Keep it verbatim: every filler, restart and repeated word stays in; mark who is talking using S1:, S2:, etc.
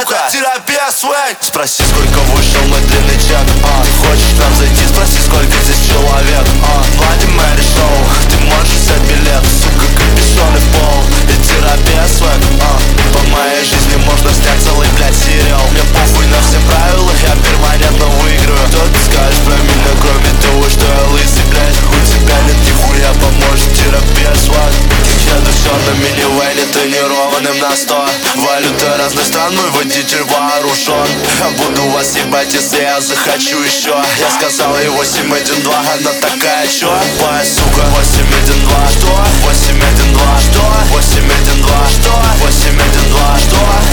S1: сука, терапия свек. Спроси, сколько вышел мой длинный чек. а, Ты хочешь к нам зайти, спроси, сколько здесь человек. а, Владимир Шоу, ты можешь взять билет. Сука, капюшоны в пол и терапия свек. а, По моей жизни можно снять целый, блядь, сериал. Мне похуй на все правила, я перманентно выигрываю. Что ты скажешь про меня, кроме того, что я лысый, блядь? У тебя нет нихуя, поможет терапия свек. Еду в черном минивэне, тонированным на сто. Валюта разных стран, мой водитель вооружен. Я буду вас ебать, если я захочу еще. Я сказал ей восемь один два, она такая, чё? Твоя сука, восемь один два, что? восемь один два, что? восемь один два, что? восемь один два, что?